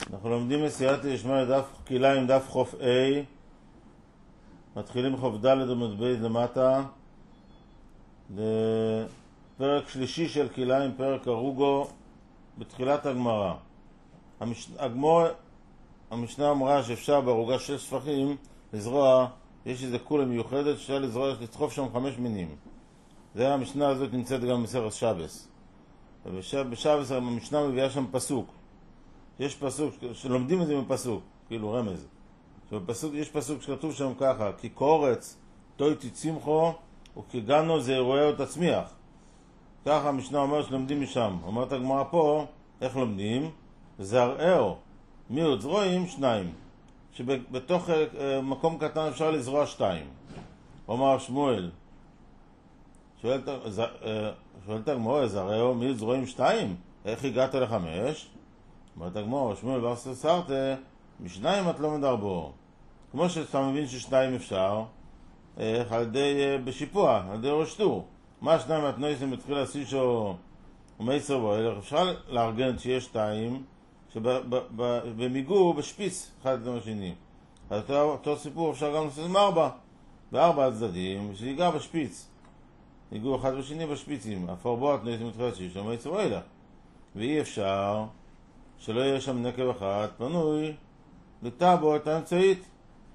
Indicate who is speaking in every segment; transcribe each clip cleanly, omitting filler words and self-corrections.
Speaker 1: אנחנו לומדים מסייעתא דשמיא דף כלאיים דף חוף A, מתחילים חוף ד' עמוד ב' למטה, לפרק שלישי של כלאיים, פרק ארוגו, בתחילת הגמרא. המשנה אמרה שאפשר בארוגה 6 ספחים לזרוע, יש איזה קולה מיוחדת שאפשר לזרוע, לדחוף שם 5 מינים. זה המשנה הזאת נמצאת גם במסכת שבס. בשבס המשנה מביאה שם פסוק. יש פסוק, שלומדים את זה מפסוק, כאילו רמז. שבפסוק, יש פסוק שכתוב שם ככה, כי קורץ תוי תצמחו וכגנו זה רואה את הצמיח. ככה המשנה אומר שלומדים משם. אומרת הגמרא פה, איך לומדים? זרעהו מיעוט זרועים 2. שבתוך מקום קטן אפשר לזרוע 2. אומר שמואל, שואלת הגמרא, זרעהו מיעוט זרועים 2? איך הגעת ל5? אומרת הגמרא, שמואל בר סרטה, משניים את לא מדרבו. כמו שאתה מבין ששניים אפשר, איך? על ידי בשיפוע, על ידי רשתו. מה שניים את נויסים בתחילה סישו ומייסר בו, אלך אפשר לארגן שיש 2 שבמיגו בשפיץ אחד את השני. אז אותו סיפור אפשר גם לעשות עם 4 ב4 הצדדים, שיגע בשפיץ. ייגעו אחד בשני בשפיצים. הפרבו את נויסים בתחילה סישו ומייסר בו אלך. ואי אפשר שלא יהיה שם נקב אחד פנוי לטע בו את האמצעית,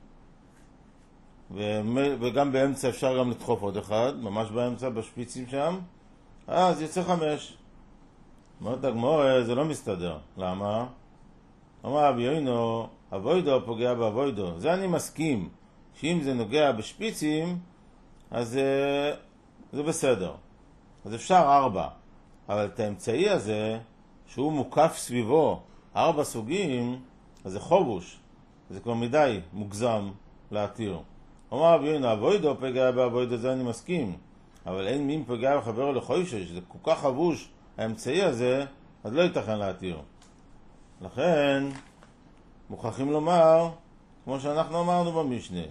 Speaker 1: וגם באמצע אפשר גם לדחוף עוד אחד, ממש באמצע בשפיצים שם, אז יצא 5. אומרת הגמרא, זה לא מסתדר. למה? אמר רבי יוינו, אבוידו פוגע באבוידו. זה אני מסכים, שאם זה נוגע בשפיצים אז זה בסדר, אז אפשר 4, אבל את האמצעי הזה שהוא מוקף סביבו 4 סוגים, אז זה חובוש, זה כבר מדי מוגזם להתיר. אומר רבי יוינו, אבוידו פגע באבוידו, זה אני מסכים, אבל אין מין פגע בחברו לחוישש, זה כל כך חבוש האמצעי הזה, אז לא ייתכן להתיר. לכן מוכרחים לומר כמו שאנחנו אמרנו במשנה.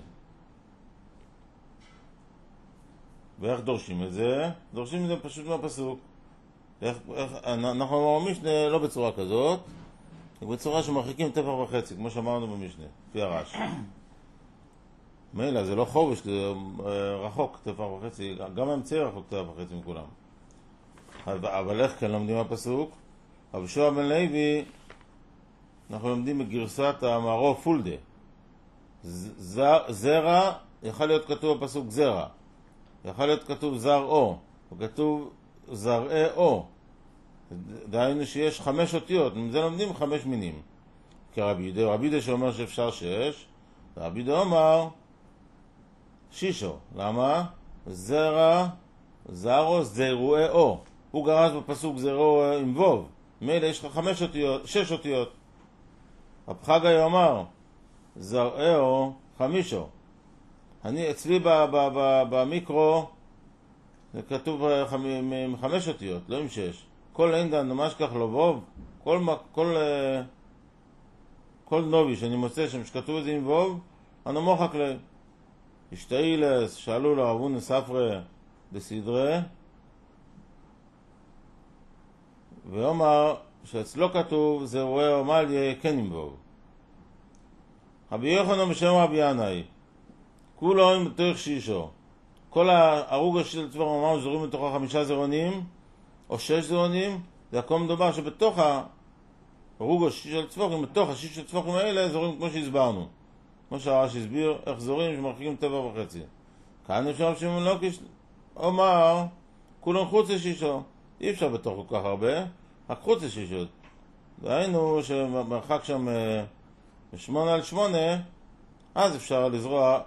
Speaker 1: ואיך דורשים את זה? דורשים את זה פשוט מהפסוק. אנחנו אמרנו במשנה לא בצורה כזאת, בצורה שמרחיקים טפח וחצי, כמו שאמרנו במשנה, לפי הרש. מילא, זה לא חובש, זה רחוק טפח וחצי, גם האמצעי רחוק טפח וחצי מכולם. אבל איך כן לומדים הפסוק? אבל שועה בן לוי, אנחנו לומדים בגרסת המערו פולדה. זרע, יכול להיות כתוב בפסוק זרע. יכול להיות כתוב זרעו, וכתוב זרעו. דהיינו שיש 5 אותיות, זה לומדים 5 מינים. כרבי יהודה שאומר שאפשר 6, רבי יהודה אומר שישו. למה? זרע, זרו, זרועו. הוא גרס בפסוק זרעו עם ווב. מילא יש לך 5 אותיות, 6 אותיות. הפחגה אומר זרעו 5. אני אצלי במיקרו זה כתוב עם 5 אותיות, לא עם 6. כל אינדן ממש כך לא ווב, כל נובי שאני מוצא שם שכתוב את זה עם ווב, אני מוחק לי. השתאילס, שאלו לו אבון ספרי בסדרה, ואומר שאצלו כתוב זה רואה עמל יהיה כן עם ווב. רבי יוחנן בשם רבי ינאי, כולו עם בתוך שישו. כל ההרוג של צוואר אמרנו זורים בתוך 5 זרעונים או 6 זרעונים, זה הכל מדובר שבתוך ההרוג של צווארים, בתוך 6 צווארים האלה זורים כמו שהסברנו, כמו שהרש הסביר איך זורים שמרחיקים טבע וחצי. כאן אפשר שמעון לוקיש אומר כולם חוץ לשישו, אי אפשר בתוך כל כך הרבה, רק חוץ לשישות. דהיינו שמרחק שם 8x8, אז אפשר לזרוע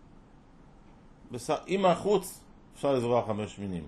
Speaker 1: עם החוץ, אפשר לזרוע 5 מינים.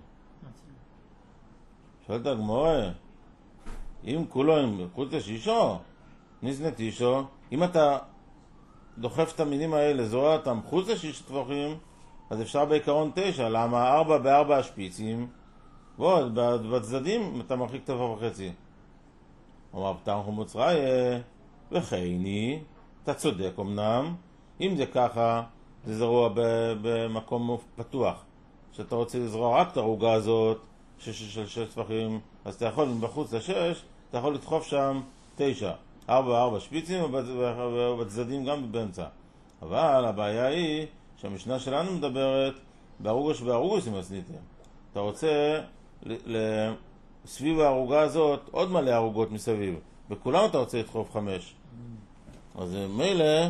Speaker 1: שואלת הגמרא, אם כולו עם חוץ לשישו, ניזנת אישו, אם אתה דוחף את המינים האלה, זרוע אותם חוץ ל6 טפחים, אז אפשר בעיקרון 9, למה 4 ב4 השפיצים, ועוד בצדדים אתה מרחיק טפח וחצי. אומר פתח ומוצראיה, וחייני, אתה צודק אמנם, אם זה ככה, זה זרוע במקום פתוח. שאתה רוצה לזרוע רק את הרוגה הזאת, 6 טפחים, אז אתה יכול, בחוץ ל6, אתה יכול לדחוף שם 9. 4 שפיצים ובצדדים גם באמצע. אבל הבעיה היא שהמשנה שלנו מדברת בארוגוש וארוגוס עם הסניטר. אתה רוצה סביב הערוגה הזאת עוד מלא ערוגות מסביב, וכולם אתה רוצה לדחוף 5. אז מילא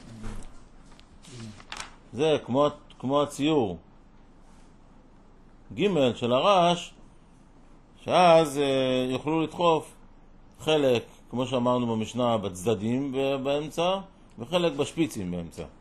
Speaker 1: זה כמו הציור ג' של הרש, שאז יוכלו לדחוף חלק, כמו שאמרנו במשנה, בצדדים באמצע, וחלק בשפיצים באמצע.